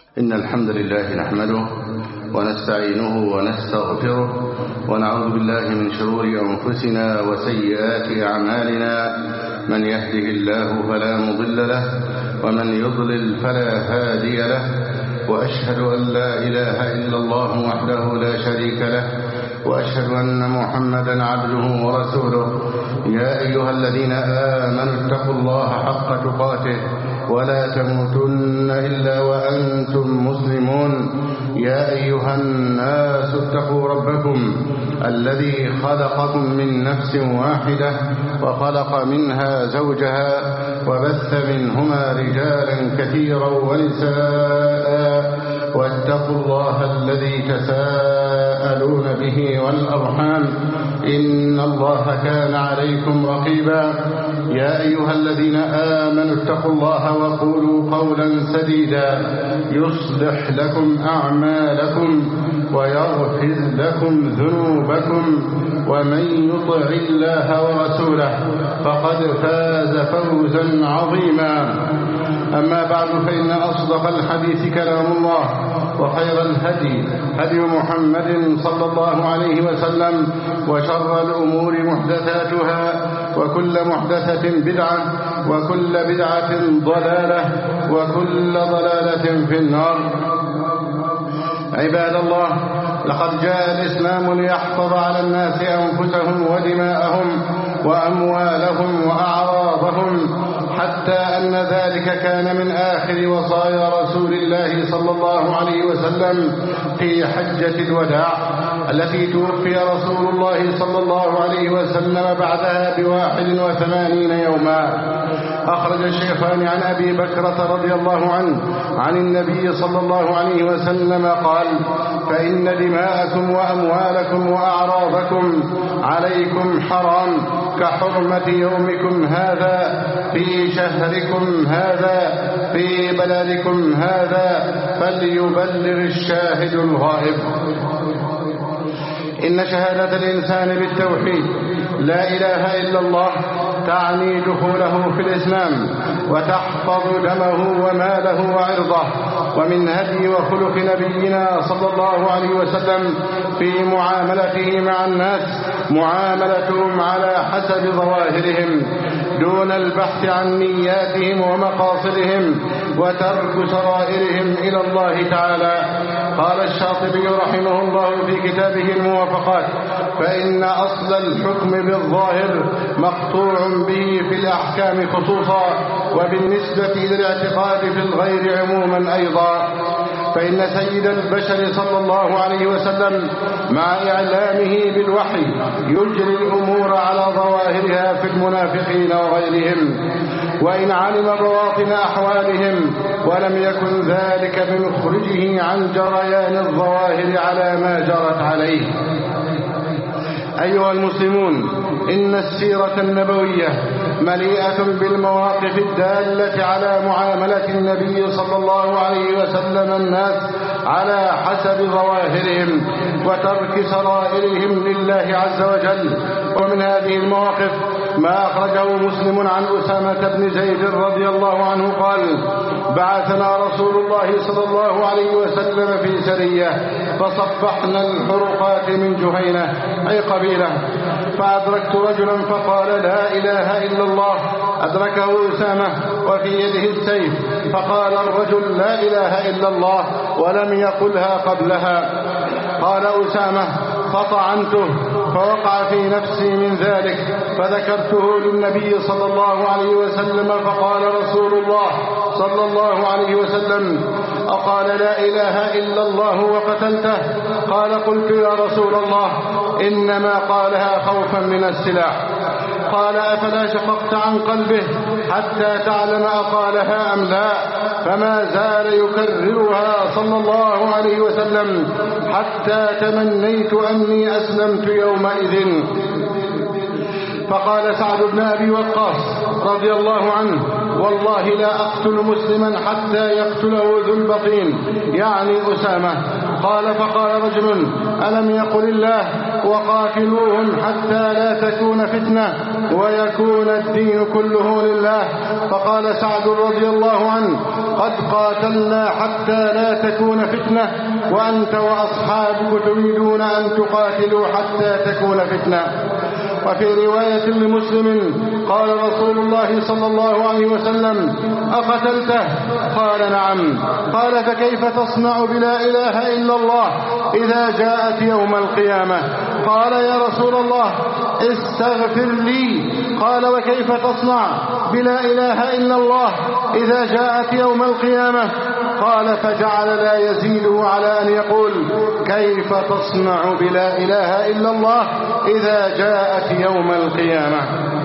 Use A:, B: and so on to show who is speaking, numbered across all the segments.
A: إن الحمد لله نحمده ونستعينه ونستغفره ونعوذ بالله من شرور أنفسنا وسيئات أعمالنا. من يهده الله فلا مضل له ومن يضلل فلا هادي له، وأشهد أن لا إله إلا الله وحده لا شريك له، وأشهد أن محمدا عبده ورسوله. يا أيها الذين آمنوا اتقوا الله حق تقاته ولا تموتن إلا وأنتم مسلمون. يا أيها الناس اتقوا ربكم الذي خلقكم من نفس واحدة وخلق منها زوجها وبث منهما رجالا كثيرا ونساء، واتقوا الله الذي تساءلون به والأرحام إن الله كان عليكم رقيبا. يا أيها الذين آمنوا اتقوا الله وقولوا قولا سديدا يصلح لكم أعمالكم ويغفر لكم ذنوبكم، ومن يطع الله ورسوله فقد فاز فوزا عظيما. أما بعد، فإن أصدق الحديث كلام الله، وخير الهدي هدي محمد صلى الله عليه وسلم، وشر الأمور محدثاتها، وكل محدثة بدعة، وكل بدعة ضلالة، وكل ضلالة في النار. عباد الله، لقد جاء الإسلام ليحفظ على الناس أنفسهم ودماءهم وأموالهم وأعراضهم، حتى أن ذلك كان من آخر وصايا رسول الله صلى الله عليه وسلم في حجة الوداع التي توفي رسول الله صلى الله عليه وسلم بعدها ب81 يوما. أخرج الشيخان عن أبي بكرة رضي الله عنه عن النبي صلى الله عليه وسلم قال: فإن دماءكم وأموالكم وأعراضكم عليكم حرام كحرمة يومكم هذا في شهركم هذا في بلدكم هذا، فليبلغ الشاهد الغائب. إن شهادة الإنسان بالتوحيد لا إله إلا الله تعني دخوله في الإسلام وتحفظ دمه وماله وعرضه. ومن هدي وخلق نبينا صلى الله عليه وسلم في معاملته مع الناس معاملتهم على حسب ظواهرهم دون البحث عن نياتهم ومقاصدهم وترك سرائرهم إلى الله تعالى. قال الشاطبي رحمه الله في كتابه الموافقات: فإن أصل الحكم بالظاهر مقطوع به في الأحكام خصوصا، وبالنسبة إلى الاعتقاد في الغير عموما أيضا. فإن سيد البشر صلى الله عليه وسلم مع إعلامه بالوحي يجري الأمور على ظواهرها في المنافقين وغيرهم، وإن علم بواطن أحوالهم، ولم يكن ذلك بمخرجه عن جريان الظواهر على ما جرت عليه. أيها المسلمون، إن السيرة النبوية مليئة بالمواقف الدالة على معاملة النبي صلى الله عليه وسلم الناس على حسب ظواهرهم وترك سرائرهم لله عز وجل. ومن هذه المواقف ما أخرجه مسلم عن أسامة بن زيد رضي الله عنه قال: بعثنا رسول الله صلى الله عليه وسلم في سرية، فصفحنا الحرقات من جهينة أي قبيلة، فأدركت رجلا فقال: لا إله إلا الله. أدركه أسامة وفي يده السيف، فقال الرجل: لا إله إلا الله، ولم يقلها قبلها. قال أسامة: فطعنته، فوقع في نفسي من ذلك، فذكرته للنبي صلى الله عليه وسلم، فقال رسول الله صلى الله عليه وسلم: أقال لا إله إلا الله وقتلته؟ قال: قلت يا رسول الله إنما قالها خوفا من السلاح. قال: أفلا شققت عن قلبه حتى تعلم أقالها أم لا؟ فما زال يكررها صلى الله عليه وسلم حتى تمنيت أني أسلمت يومئذ. فقال سعد بن أبي وقاص رضي الله عنه: والله لا أقتل مسلما حتى يقتله ذو البطين، يعني أسامة. قال فقال رجل ألم يقل الله وقاتلوهم حتى لا تكون فتنة ويكون الدين كله لله؟ فقال سعد رضي الله عنه قد قاتلنا حتى لا تكون فتنة وأنت وأصحابك تريدون أن تقاتلوا حتى تكون فتنة. وفي رواية لمسلم قال رسول الله صلى الله عليه وسلم أقتلته؟ قال نعم. قال فكيف تصنع بلا إله إلا الله إذا جاءت يوم القيامة؟ قال يا رسول الله استغفر لي. قال وكيف تصنع بلا إله إلا الله إذا جاءت يوم القيامة؟ قال فجعل لا يزيده على أن يقول كيف تصنع بلا إله إلا الله إذا جاءت يوم القيامة.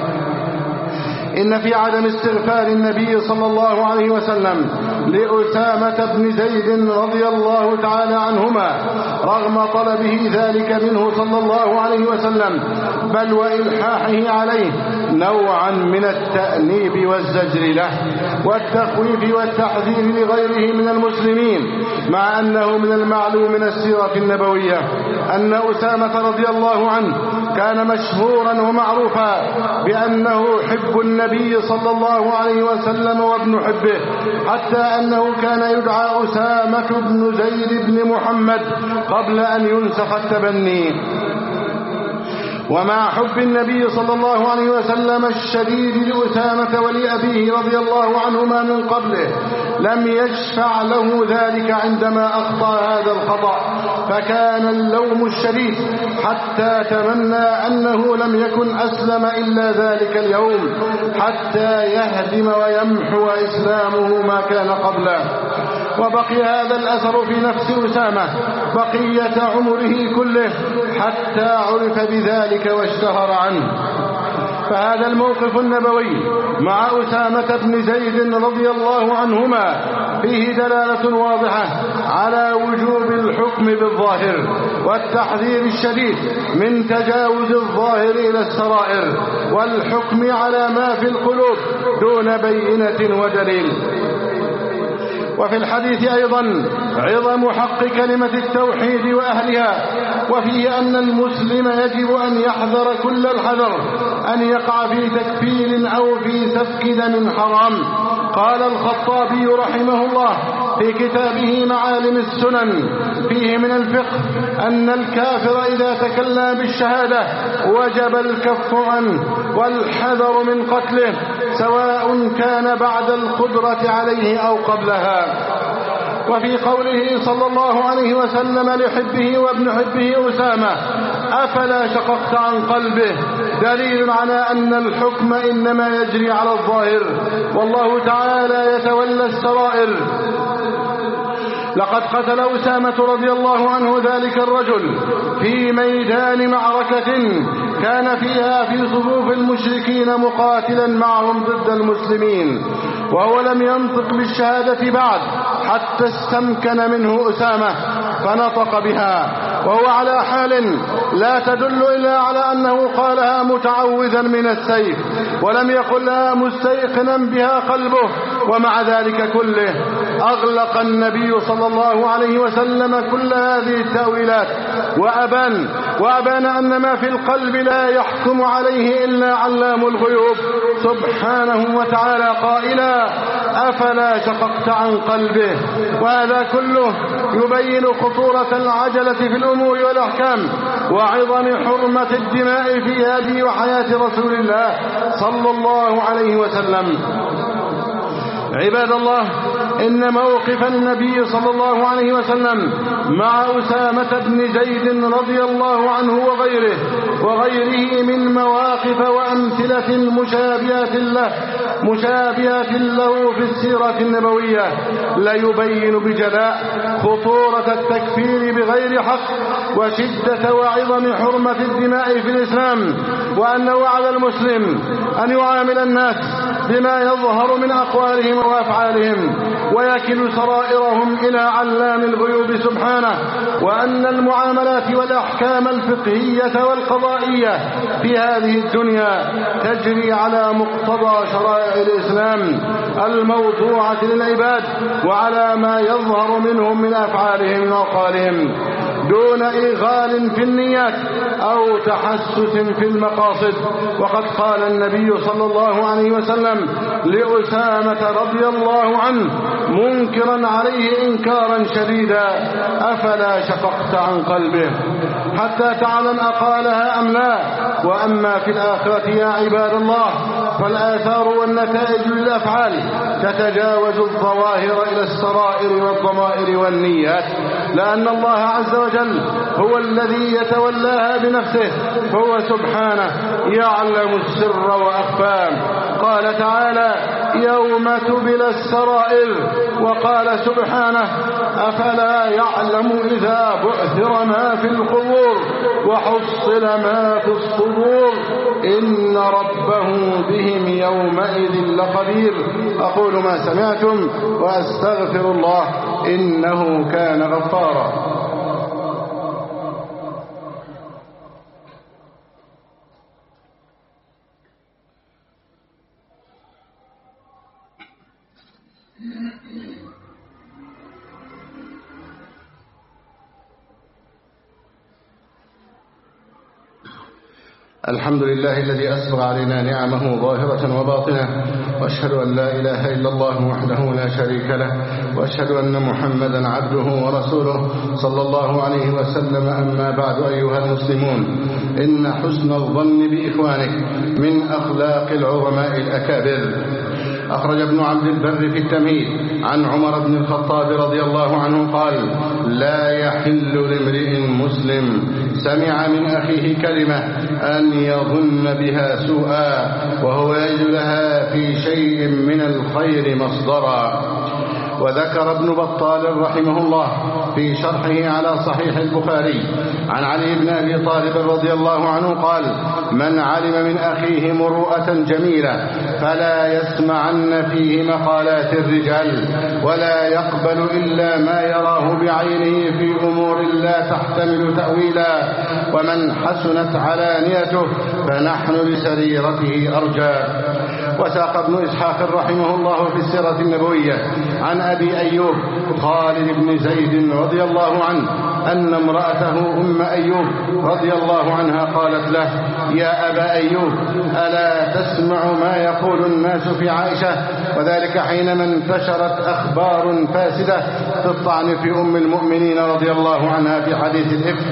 A: إن في عدم استغفار النبي صلى الله عليه وسلم لأسامة بن زيد رضي الله تعالى عنهما رغم طلبه ذلك منه صلى الله عليه وسلم بل وإلحاحه عليه نوعا من التأنيب والزجر له والتخويف والتحذير لغيره من المسلمين، مع أنه من المعلوم من السيرة النبوية أن أسامة رضي الله عنه كان مشهورا ومعروفا بأنه حب النبي صلى الله عليه وسلم وابن حبه، حتى أنه كان يدعى أسامة بن زيد بن محمد قبل أن ينسخ التبني. ومع حب النبي صلى الله عليه وسلم الشديد لأسامة ولأبيه رضي الله عنهما من قبله لم يشفع له ذلك عندما أخطأ هذا الخطأ، فكان اللوم الشديد حتى تمنى أنه لم يكن أسلم إلا ذلك اليوم حتى يهدم ويمحو إسلامه ما كان قبله. وبقي هذا الأثر في نفس أسامة بقية عمره كله حتى عرف بذلك واشتهر عنه. فهذا الموقف النبوي مع أسامة بن زيد رضي الله عنهما فيه دلالة واضحة على وجوب الحكم بالظاهر والتحذير الشديد من تجاوز الظاهر إلى السرائر والحكم على ما في القلوب دون بينة ودليل. وفي الحديث أيضا عظم حق كلمة التوحيد وأهلها، وفيه أن المسلم يجب أن يحذر كل الحذر أن يقع في تكفير أو في سفك دم حرام. قال الخطابي رحمه الله في كتابه معالم السنن فيه من الفقه أن الكافر إذا تكلم بالشهادة وجب الكف عنه والحذر من قتله سواء كان بعد القدرة عليه أو قبلها. وفي قوله صلى الله عليه وسلم لحبه وابن حبه أسامة أفلا شققت عن قلبه دليل على أن الحكم إنما يجري على الظاهر والله تعالى يتولى السرائر. لقد قتل أسامة رضي الله عنه ذلك الرجل في ميدان معركة كان فيها في صفوف المشركين مقاتلا معهم ضد المسلمين، وهو لم ينطق بالشهادة بعد حتى استمكن منه أسامة فنطق بها وهو على حال لا تدل إلا على أنه قالها متعوذا من السيف ولم يقلها مستيقنا بها قلبه. ومع ذلك كله أغلق النبي صلى الله عليه وسلم كل هذه التأويلات وأبان أن ما في القلب لا يحكم عليه إلا علام الغيوب سبحانه وتعالى قائلا أفلا شققت عن قلبه. وهذا كله يبين خطورة العجلة في الأمور والأحكام وعظم حرمة الدماء في هذه وحياة رسول الله صلى الله عليه وسلم. عباد الله، إن موقف النبي صلى الله عليه وسلم مع أسامة بن زيد رضي الله عنه وغيره من مواقف وأمثلة مشابهة له في السيرة النبوية لا يبين بجلاء خطورة التكفير بغير حق وشدة وعظم حرمة الدماء في الإسلام، وأنه على المسلم أن يعامل الناس بما يظهر من أقوالهم وأفعالهم، ويكل سرائرهم إلى علام الغيوب سبحانه، وأن المعاملات والأحكام الفقهية والقضائية في هذه الدنيا تجري على مقتضى شرائع الإسلام الموضوعة للعباد، وعلى ما يظهر منهم من أفعالهم وأقوالهم، دون إغال في النيات أو تحسس في المقاصد. وقد قال النبي صلى الله عليه وسلم لأسامة رضي الله عنه منكرا عليه إنكارا شديدا: أفلا شفقت عن قلبه حتى تعلم أقالها أم لا؟ وأما في الآخرة يا عباد الله فالآثار والنتائج للأفعال تتجاوز الظواهر إلى السرائر والضمائر والنيات، لأن الله عز وجل هو الذي يتولاها بنفسه، فهو سبحانه يعلم السر وأخفى. قال تعالى: يوم تبلى السرائر. وقال سبحانه: أفلا يعلم إذا بعثر ما في القبور وحصل ما في الصدور إن ربه بهم يومئذ لخبير. أقول ما سمعتم وأستغفر الله إنه كان غفارا. الحمد لله الذي أسبغ علينا نعمه ظاهرة وباطنة، وأشهد أن لا إله إلا الله وحده لا شريك له، وأشهد أن محمدا عبده ورسوله صلى الله عليه وسلم. أما بعد أيها المسلمون، إن حسن الظن بإخوانك من أخلاق العظماء الأكابر. أخرج ابن عبد البر في التمهيد عن عمر بن الخطاب رضي الله عنه قال: لا يحل لامرئ مسلم سمع من أخيه كلمة أن يظن بها سوءا وهو يجد لها في شيء من الخير مصدرا. وذكر ابن بطال رحمه الله في شرحه على صحيح البخاري عن علي بن أبي طالب رضي الله عنه قال: من علم من أخيه مروءة جميلة فلا يسمعن فيه مقالات الرجال ولا يقبل إلا ما يراه بعينه في أمور لا تحتمل تأويلا، ومن حسنت علانيته فنحن لسريرته أرجى. وساق ابن إسحاق رحمه الله في السيرة النبوية عن أبي أيوب خالد بن زيد رضي الله عنه أن امرأته أم أيوب رضي الله عنها قالت له: يا أبا أيوب، ألا تسمع ما يقول الناس في عائشة؟ وذلك حينما انتشرت أخبار فاسدة تطعن في أم المؤمنين رضي الله عنها في حديث الإفك.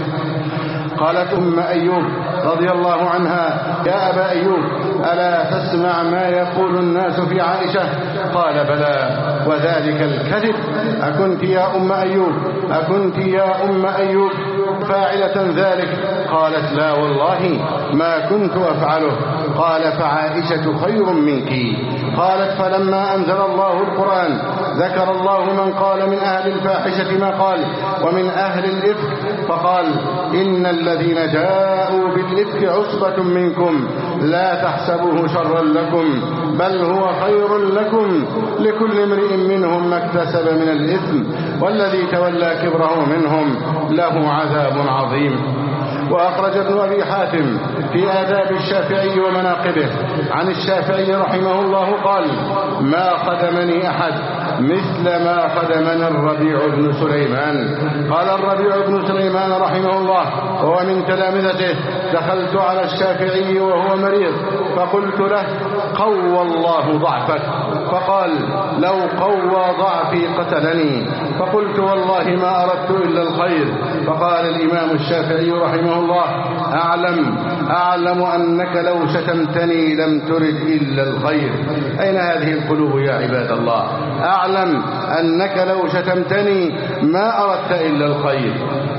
A: قالت أم أيوب رضي الله عنها: يا أبا أيوب، ألا تسمع ما يقول الناس في عائشة؟ قال: بلى، وذلك الكذب. أكنت يا أم أيوب، أكنت يا أم أيوب فاعلة ذلك؟ قالت: لا والله ما كنت أفعله. قال: فعائشة خير منك. قالت: فلما أنزل الله القرآن ذكر الله من قال من أهل الفاحشة ما قال ومن أهل الإفك، فقال: إن الذين جاءوا بالإفك عصبة منكم لا تحسبوه شرا لكم بل هو خير لكم، لكل امرئ منهم ما اكتسب من الإثم والذي تولى كبره منهم له عذاب عظيم. وأخرج ابن أبي حاتم في آداب الشافعي ومناقبه عن الشافعي رحمه الله قال: ما خدمني أحد مثل ما خدمنا الربيع بن سليمان. قال الربيع بن سليمان رحمه الله وهو من تلامذته: دخلت على الشافعي وهو مريض فقلت له: قوى الله ضعفك. فقال: لو قوى ضعفي قتلني. فقلت: والله ما أردت إلا الخير. فقال الإمام الشافعي رحمه الله: أعلم أنك لو شتمتني لم ترد إلا الخير. أين هذه القلوب يا عباد الله؟ أعلم أنك لو شتمتني ما أردت إلا الخير.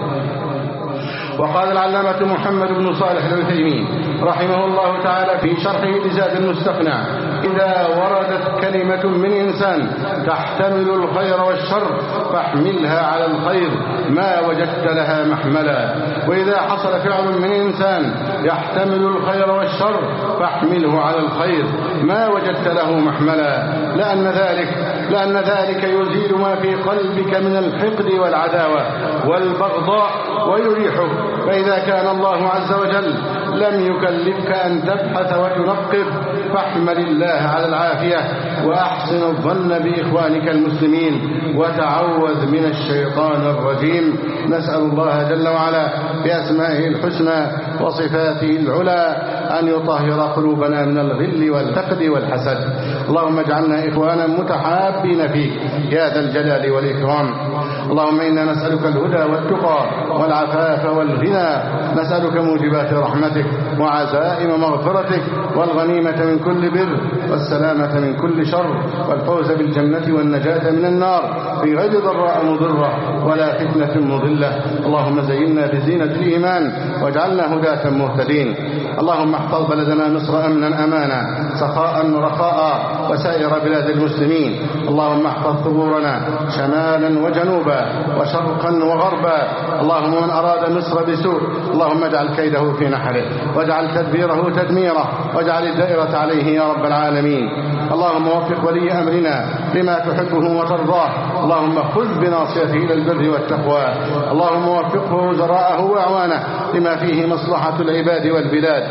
A: وقال العلامة محمد بن صالح العثيمين رحمه الله تعالى في شرحه لزاد المستقنع: إذا وردت كلمة من إنسان تحتمل الخير والشر فاحملها على الخير ما وجدت لها محملا، وإذا حصل فعل من إنسان يحتمل الخير والشر فاحمله على الخير ما وجدت له محملا، لأن ذلك يزيل ما في قلبك من الحقد والعداوة والبغضاء ويريحه. فإذا كان الله عز وجل لم يكلفك أن تبحث وتنقب فاحمل الله على العافية وأحسن الظن بإخوانك المسلمين وتعوذ من الشيطان الرجيم. نسأل الله جل وعلا بأسمائه الحسنى وصفاته العلى أن يطهر قلوبنا من الغل والحقد والحسد. اللهم اجعلنا إخوانا متحابين فيك يا ذا الجلال والإكرام. اللهم إنا نسألك الهدى والتقى والعفاف والغنى، نسألك موجبات رحمتك وعزائم مغفرتك والغنيمة من كل بر والسلامة من كل شر والفوز بالجنة والنجاة من النار في غير ضراء مضرة ولا فتنة مضلة. اللهم زينا بزينة الإيمان واجعلنا هداة مهتدين. اللهم احفظ بلدنا مصر أمنا أمانا سخاء رخاء وسائر بلاد المسلمين. اللهم احفظ ثغورنا شمالا وجنوبا وشرقا وغربا. اللهم من أراد مصر بسوء اللهم اجعل كيده في نحره واجعل تدبيره تدميره واجعل الدائرة عليه يا رب العالمين. اللهم وفق ولي أمرنا لما تحبه وترضاه. اللهم خذ بناصيته إلى البر والتقوى. اللهم وفقه وزراءه وأعوانه لما فيه مصلحة العباد والبلاد.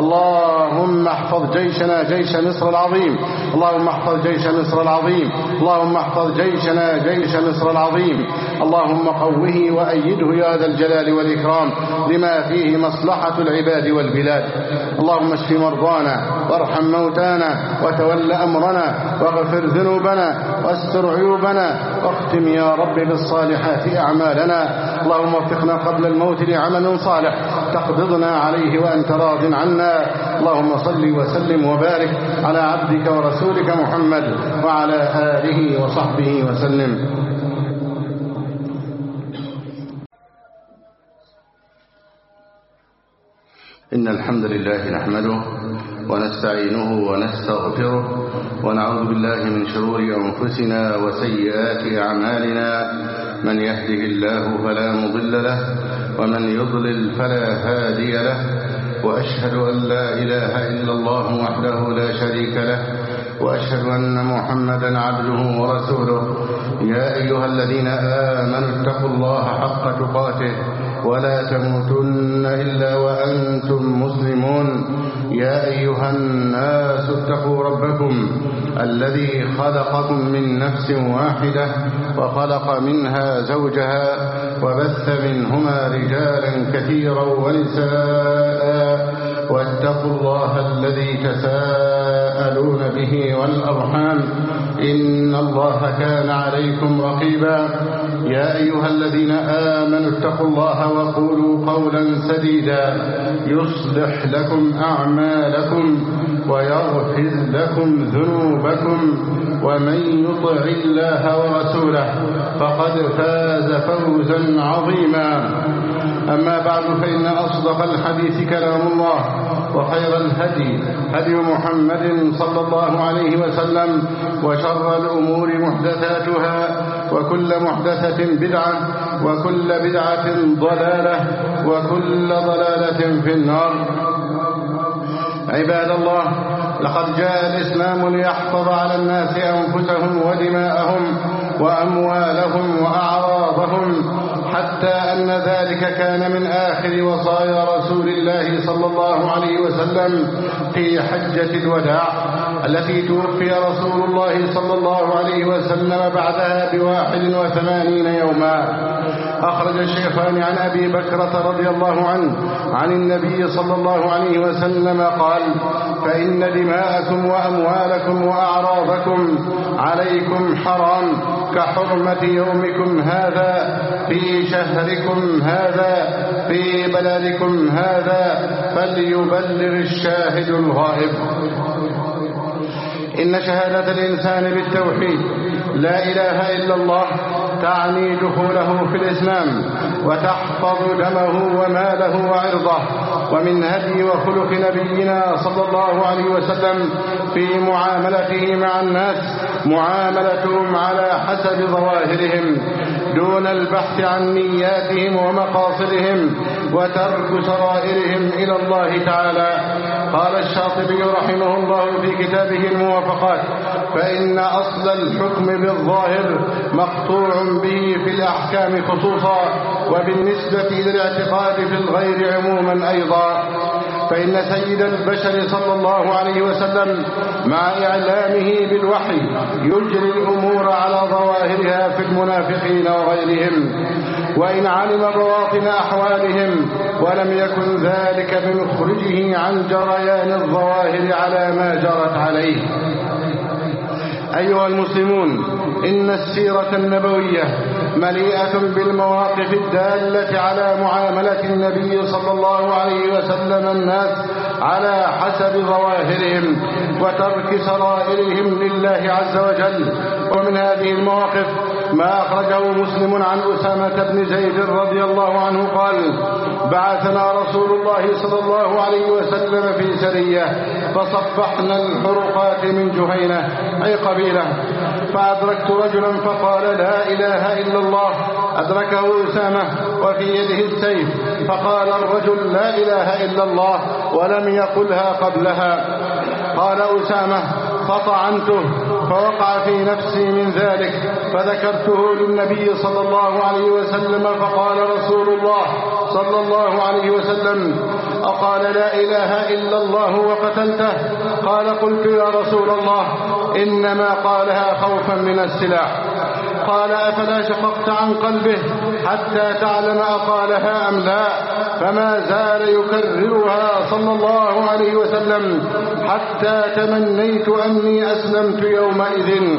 A: اللهم احفظ جيشنا جيش مصر العظيم. اللهم احفظ جيش مصر العظيم. اللهم احفظ جيشنا جيش مصر العظيم. اللهم قوه وأيده يا ذا الجلال والإكرام لما فيه مصلحة العباد والبلاد. اللهم اشف مرضانا وارحم موتانا وتول أمرنا واغفر ذنوبنا واستر عيوبنا واختم يا رب بالصالحات أعمالنا. اللهم وفقنا قبل الموت لعمل صالح تقبضنا عليه وأنت راض عنا. اللهم صل وسلم وبارك على عبدك ورسولك محمد وعلى آله وصحبه وسلم. إن الحمد لله نحمده ونستعينه ونستغفره ونعوذ بالله من شرور أنفسنا وسيئات أعمالنا. من يهده الله فلا مضل له ومن يضلل فلا هادي له، وأشهد أن لا إله إلا الله وحده لا شريك له، وأشهد أن محمدا عبده ورسوله. يا أيها الذين آمنوا اتقوا الله حق تقاته ولا تموتن إلا وأنتم مسلمون. يا أيها الناس اتقوا ربكم الذي خلقكم من نفس واحدة وخلق منها زوجها وبث منهما رجالا كثيرا ونساء، واتقوا الله الذي تساءلون به والأرحام إن الله كان عليكم رقيبا. يا أيها الذين آمنوا اتقوا الله وقولوا قولا سديدا يصلح لكم أعمالكم ويغفر لكم ذنوبكم، ومن يطع الله ورسوله فقد فاز فوزا عظيما. أما بعد فإن أصدق الحديث كلام الله، وخير الهدي هدي محمد صلى الله عليه وسلم، وشر الأمور محدثاتها، وكل محدثة بدعة، وكل بدعة ضلالة، وكل ضلالة في النار. عباد الله، لقد جاء الإسلام ليحفظ على الناس أنفسهم ودماءهم وأموالهم وأعراضهم، حتى أن ذلك كان من آخر وصايا رسول الله صلى الله عليه وسلم في حجة الوداع التي توفي رسول الله صلى الله عليه وسلم بعدها ب81 يوما. أخرج الشيخان عن أبي بكرة رضي الله عنه عن النبي صلى الله عليه وسلم قال: فإن دماءكم وأموالكم وأعراضكم عليكم حرام كحرمة يومكم هذا في شهركم هذا في بلدكم هذا، فليبلغ الشاهد الغائب. إن شهادة الإنسان بالتوحيد لا إله إلا الله تعني دخوله في الإسلام وتحفظ دمه وماله وعرضه. ومن هدي وخلق نبينا صلى الله عليه وسلم في معاملته مع الناس معاملتهم على حسب ظواهرهم دون البحث عن نياتهم ومقاصدهم وترك سرائرهم إلى الله تعالى. قال الشاطبي رحمه الله في كتابه الموافقات: فإن أصل الحكم بالظاهر مقطوع به في الأحكام خصوصا، وبالنسبة إلى الاعتقاد في الغير عموما أيضا. فإن سيد البشر صلى الله عليه وسلم مع إعلامه بالوحي يجري الأمور على ظواهرها في المنافقين وغيرهم، وإن علم بواطن أحوالهم، ولم يكن ذلك بمخرجه عن جريان الظواهر على ما جرت عليه. أيها المسلمون، إن السيرة النبوية مليئة بالمواقف الدالة على معاملة النبي صلى الله عليه وسلم الناس على حسب ظواهرهم وترك سرائرهم لله عز وجل. ومن هذه المواقف ما أخرجه مسلم عن أسامة بن زيد رضي الله عنه قال: بعثنا رسول الله صلى الله عليه وسلم في سرية فصفحنا الحرقات من جهينة أي قبيلة، فأدركت رجلا فقال: لا إله إلا الله. أدركه أسامة وفي يده السيف، فقال الرجل: لا إله إلا الله، ولم يقلها قبلها. قال أسامة: فطعنته فوقع في نفسي من ذلك، فذكرته للنبي صلى الله عليه وسلم، فقال رسول الله صلى الله عليه وسلم: أقال لا إله إلا الله وقتلته؟ قال: قلت يا رسول الله إنما قالها خوفا من السلاح. قال: أفلا شققت عن قلبه حتى تعلم أقالها أم لا؟ فما زال يكررها صلى الله عليه وسلم حتى تمنيت أني أسلمت يومئذ.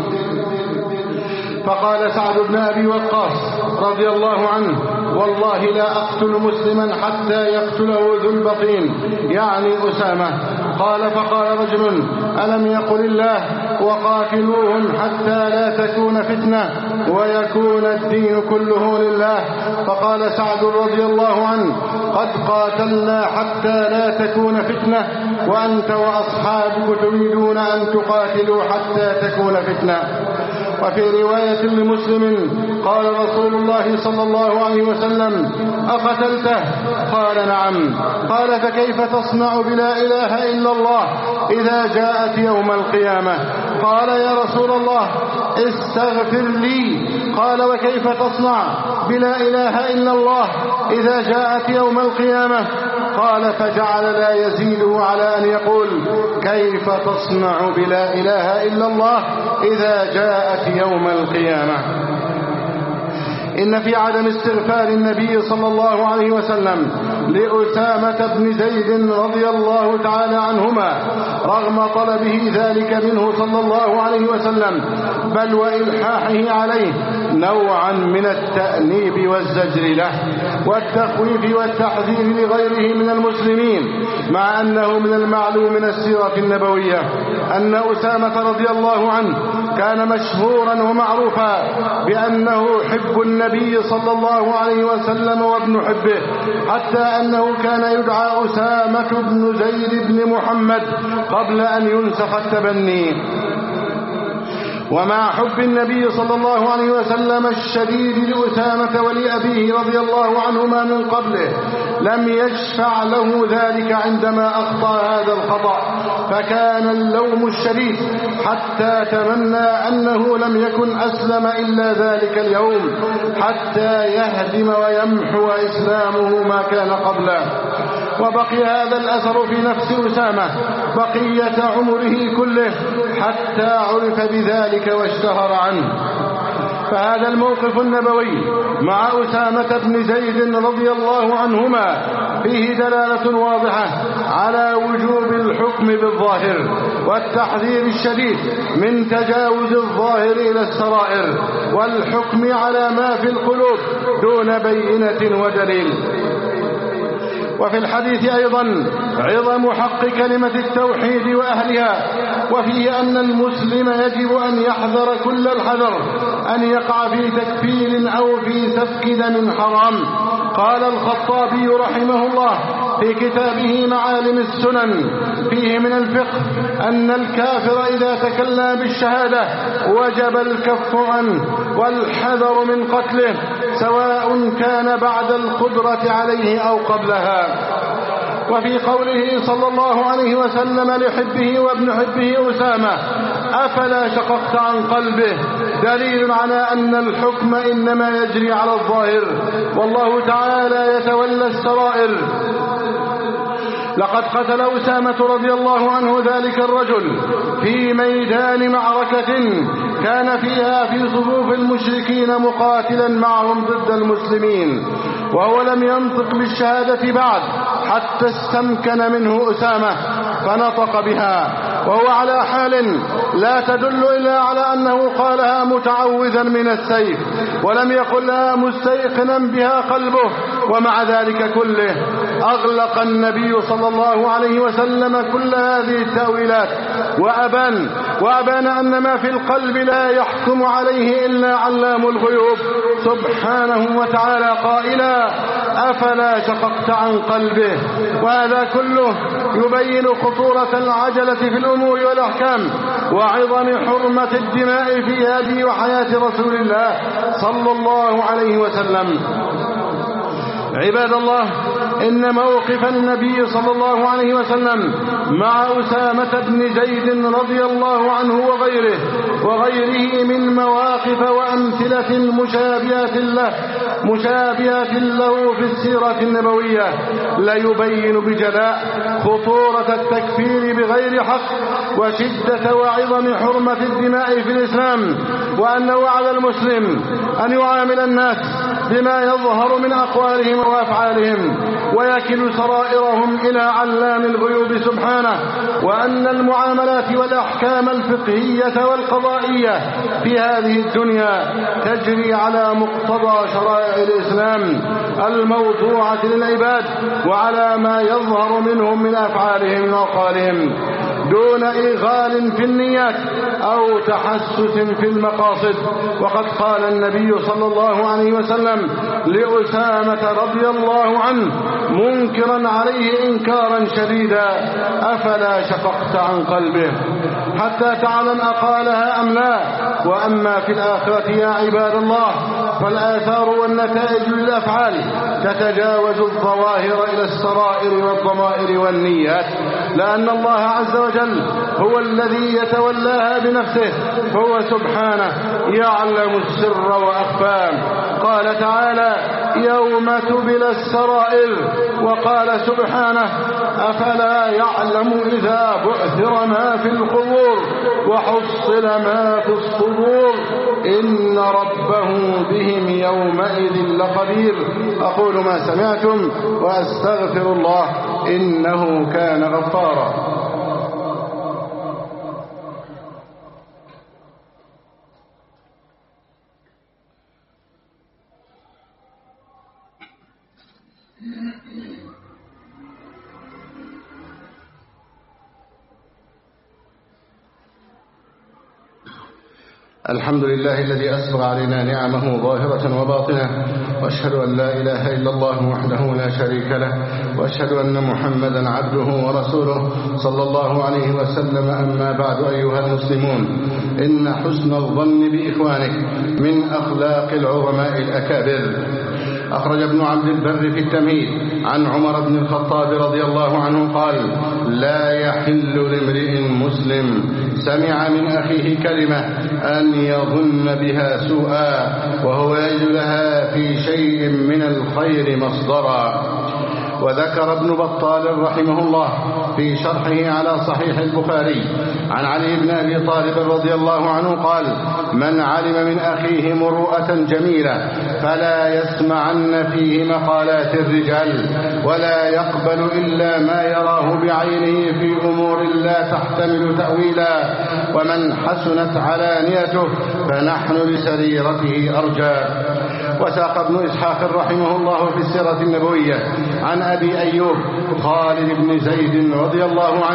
A: فقال سعد بن أبي وقاص رضي الله عنه: والله لا أقتل مسلما حتى يقتله ذو البطين، يعني أسامة. قال: فقال رجل: ألم يقل الله: وقاتلوهم حتى لا تكون فتنة ويكون الدين كله لله؟ فقال سعد رضي الله عنه: قد قاتلنا حتى لا تكون فتنة، وأنت وأصحابك تريدون أن تقاتلوا حتى تكون فتنة. وفي رواية لمسلم قال رسول الله صلى الله عليه وسلم: أقتلته؟ قال: نعم. قال: فكيف تصنع بلا إله إلا الله إذا جاءت يوم القيامة؟ قال: يا رسول الله استغفر لي. قال: وكيف تصنع بلا إله إلا الله إذا جاءت يوم القيامة؟ قال: فجعل لا يزيده على أن يقول: كيف تصنع بلا إله إلا الله إذا جاءت يوم القيامة؟ إن في عدم استغفار النبي صلى الله عليه وسلم لأسامة بن زيد رضي الله تعالى عنهما رغم طلبه ذلك منه صلى الله عليه وسلم، بل وإلحاحه عليه نوعا من التأنيب والزجر له والتخويف والتحذير لغيره من المسلمين، مع أنه من المعلوم من السيرة النبوية أن أسامة رضي الله عنه كان مشهورا ومعروفا بأنه حب النبي صلى الله عليه وسلم وابن حبه، حتى أنه كان يدعى أسامة بن زيد بن محمد قبل أن ينسخ التبني. ومع حب النبي صلى الله عليه وسلم الشديد لأسامة ولأبيه رضي الله عنهما من قبله لم يشفع له ذلك عندما أخطأ هذا الخطأ، فكان اللوم الشديد حتى تمنى أنه لم يكن أسلم إلا ذلك اليوم حتى يهدم ويمحو إسلامه ما كان قبله. وبقي هذا الأثر في نفس أسامة بقية عمره كله حتى عرف بذلك واشتهر عنه. فهذا الموقف النبوي مع أسامة بن زيد رضي الله عنهما فيه دلالة واضحة على وجوب الحكم بالظاهر والتحذير الشديد من تجاوز الظاهر إلى السرائر والحكم على ما في القلوب دون بينة ودليل. وفي الحديث أيضا عظم حق كلمة التوحيد وأهلها، وفيه أن المسلم يجب أن يحذر كل الحذر أن يقع في تكفير أو في سفك دم حرام، قال الخطابي رحمه الله في كتابه معالم السنن: فيه من الفقه أن الكافر إذا تكلم بالشهادة وجب الكف عنه والحذر من قتله، سواء كان بعد القدرة عليه أو قبلها. وفي قوله صلى الله عليه وسلم لحبه وابن حبه أسامة: أفلا شققت عن قلبه، دليل على أن الحكم إنما يجري على الظاهر، والله تعالى يتولى السرائر. لقد قتل أسامة رضي الله عنه ذلك الرجل في ميدان معركة كان فيها في صفوف المشركين مقاتلا معهم ضد المسلمين، وهو لم ينطق بالشهادة بعد حتى استمكن منه أسامة فنطق بها، وهو على حال لا تدل إلا على أنه قالها متعوذا من السيف، ولم يقلها مستيقنا بها قلبه. ومع ذلك كله أغلق النبي صلى الله عليه وسلم كل هذه التأويلات وأبان أن ما في القلب لا يحكم عليه إلا علام الغيوب سبحانه وتعالى قائلا: أفلا شققت عن قلبه. وهذا كله يبين خطورة العجلة في الأمور والأحكام وعظم حرمة الدماء في هذه وحياة رسول الله صلى الله عليه وسلم. عباد الله، إن موقف النبي صلى الله عليه وسلم مع أسامة بن زيد رضي الله عنه وغيره من مواقف وأمثلة مشابهة له في السيرة النبوية لا يبين بجلاء خطورة التكفير بغير حق وشدة وعظم حرمة الدماء في الإسلام، وأنه على المسلم أن يعامل الناس بما يظهر من أقوالهم وأفعالهم ويكل سرائرهم إلى علام الغيوب سبحانه، وأن المعاملات والأحكام الفقهية والقضائية في هذه الدنيا تجري على مقتضى شرائع الإسلام الموضوعة للعباد وعلى ما يظهر منهم من أفعالهم وأقوالهم، دون إغال في النيات أو تحسس في المقاصد. وقد قال النبي صلى الله عليه وسلم لأسامة رضي الله عنه منكرا عليه إنكارا شديدا: أفلا شققت عن قلبه حتى تعلم أقالها أم لا؟ وأما في الآخرة يا عباد الله فالآثار والنتائج للأفعال تتجاوز الظواهر إلى السرائر والضمائر والنيات، لأن الله عز وجل هو الذي يتولاها بنفسه، فهو سبحانه يعلم السر وأخفى. قال تعالى: يوم تبلى السرائر. وقال سبحانه: أفلا يعلم إذا بعثر ما في القبور وحصل ما في الصدور إن ربه بهم يومئذ لخبير. أقول ما سمعتم وأستغفر الله إنه كان غفارا. الحمد لله الذي أسبغ علينا نعمه ظاهرة وباطنة، وأشهد أن لا إله إلا الله وحده لا شريك له، وأشهد أن محمدا عبده ورسوله صلى الله عليه وسلم. أما بعد أيها المسلمون، إن حسن الظن بإخوانك من أخلاق العظماء الأكابر. أخرج ابن عبد البر في التمهيد عن عمر بن الخطاب رضي الله عنه قال: لا يحل لامرئ مسلم سمع من أخيه كلمة أن يظن بها سوءا وهو يجد لها في شيء من الخير مصدرا. وذكر ابن بطال رحمه الله في شرحه على صحيح البخاري عن علي بن أبي طالب رضي الله عنه قال: من علم من أخيه مروءة جميلة فلا يسمعن فيه مقالات الرجال ولا يقبل إلا ما يراه بعينه في أمور لا تحتمل تأويلا، ومن حسنت علانيته فنحن لسريرته أرجى. وساق ابن إسحاق رحمه الله في السيرة النبوية عن أبي أيوب خالد بن زيد رضي الله عنه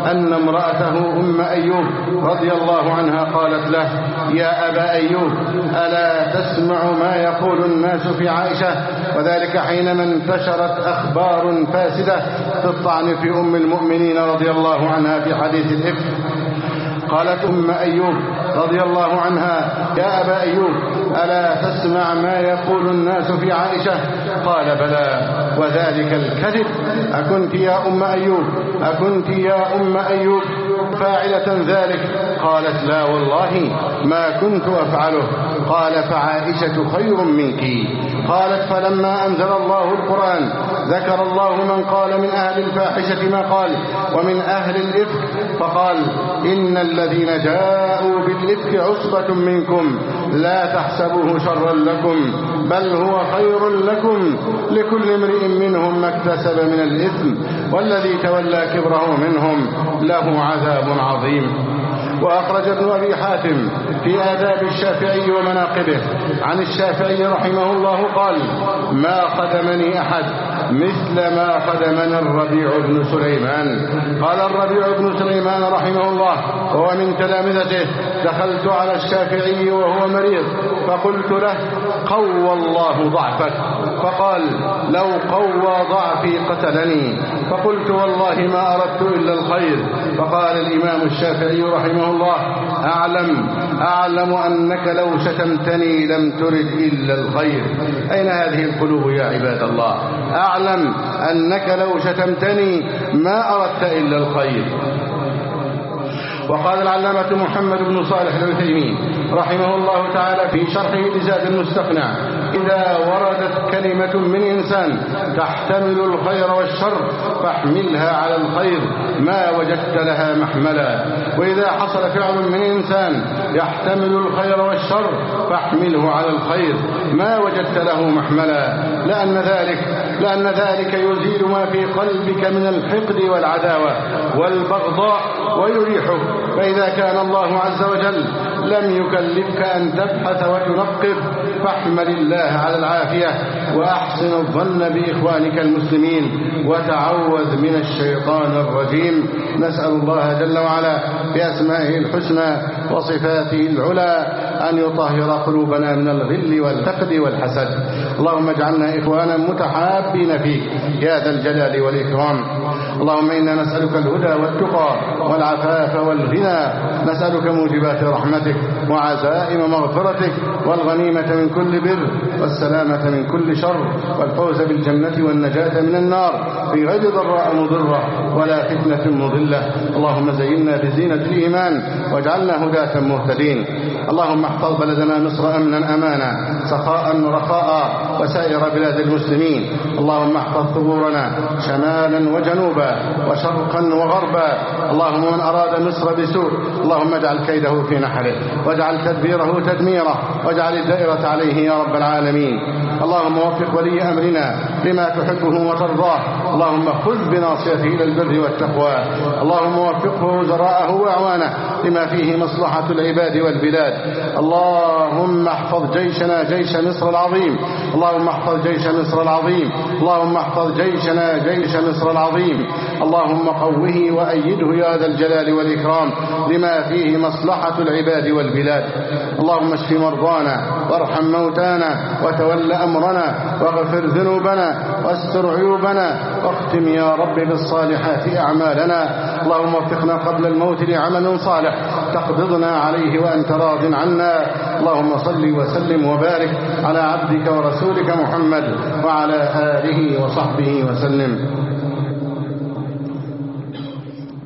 A: أن امرأته أم أيوب رضي الله عنها قالت له: يا أبا أيوب، ألا تسمع ما يقول الناس في عائشة؟ وذلك حينما انتشرت أخبار فاسدة تطعن في أم المؤمنين رضي الله عنها في حديث الإفك. قالت أم أيوب رضي الله عنها: يا أبا أيوب، ألا تسمع ما يقول الناس في عائشة؟ قال: بلى، وذلك الكذب. أكنت يا أم أيوب، أكنت يا أم أيوب فاعلة ذلك؟ قالت: لا والله ما كنت أفعله. قال: فعائشة خير منك. قالت: فلما أنزل الله القرآن ذكر الله من قال من أهل الفاحشة ما قال ومن أهل الإفك، فقال: إن الذين جاءوا بالإفك عصبة منكم لا تحسبوه شرا لكم بل هو خير لكم، لكل امرئ منهم ما اكتسب من الإثم والذي تولى كبره منهم له عذاب عظيم. وأخرج ابن أبي حاتم في آداب الشافعي ومناقبه عن الشافعي رحمه الله قال: ما خدمني أحد مثل ما خدمنا الربيع بن سليمان. قال الربيع بن سليمان رحمه الله وهو من تلامذته: دخلت على الشافعي وهو مريض فقلت له: قوى الله ضعفك. فقال: لو قوى ضعفي قتلني. فقلت: والله ما أردت إلا الخير. فقال الإمام الشافعي رحمه الله: أعلم أنك لو شتمتني لم ترد إلا الخير. أين هذه القلوب يا عباد الله؟ أعلم أنك لو شتمتني ما أردت إلا الخير. وقال العلامة محمد بن صالح العثيمين رحمه الله تعالى في شرحه لزاد المستقنع: إذا وردت كلمة من إنسان تحتمل الخير والشر فاحملها على الخير ما وجدت لها محملا، وإذا حصل فعل من إنسان يحتمل الخير والشر فاحمله على الخير ما وجدت له محملا، لأن ذلك يزيل ما في قلبك من الحقد والعداوة والبغضاء ويريحك. فإذا كان الله عز وجل لم يكلفك أن تبحث وتنقب فاحمد الله على العافية وأحسن الظن بإخوانك المسلمين وتعوذ من الشيطان الرجيم. نسأل الله جل وعلا بأسمائه الحسنى وصفاته العلى أن يطهر قلوبنا من الغل والحقد والحسد. اللهم اجعلنا إخوانا متحابين فيك يا ذا الجلال والإكرام. اللهم إنا نسألك الهدى والتقى والعفاف والغنى، نسألك موجبات رحمتك وعزائم مغفرتك والغنيمة من كل بر والسلامة من كل شر والفوز بالجنة والنجاة من النار في غير ضراء مضرة ولا فتنة مضلة. اللهم زينا بزينة الإيمان واجعلنا هداة مهتدين. اللهم احفظ بلدنا مصر أمنا أمانا سخاء رخاء وسائر بلاد المسلمين. اللهم احفظ ثغورنا شمالا وجنوبا وشرقا وغربا. اللهم من أراد مصر بسوء اللهم اجعل كيده في نحره واجعل تدبيره تدميره واجعل الدائرة عليه يا رب العالمين. اللهم وفق ولي أمرنا لما تحبه وترضاه. اللهم خذ بناصيته إلى البر والتقوى. اللهم وفقه وزراءه وأعوانه لما فيه مصلحة العباد والبلاد. اللهم احفظ جيشنا جيش مصر العظيم. اللهم احفظ جيش مصر العظيم. اللهم احفظ جيشنا جيش مصر العظيم. اللهم قوه وأيده يا ذا الجلال والإكرام لما فيه مصلحة العباد والبلاد. اللهم اشف مرضانا وارحم موتانا وتول أمرنا واغفر ذنوبنا واستر عيوبنا واختم يا رب بالصالحات أعمالنا. اللهم وفقنا قبل الموت لعمل صالح تقبضنا عليه وأنت راض عنا. اللهم صل وسلم وبارك على عبدك ورسولك محمد وعلى آله وصحبه وسلم.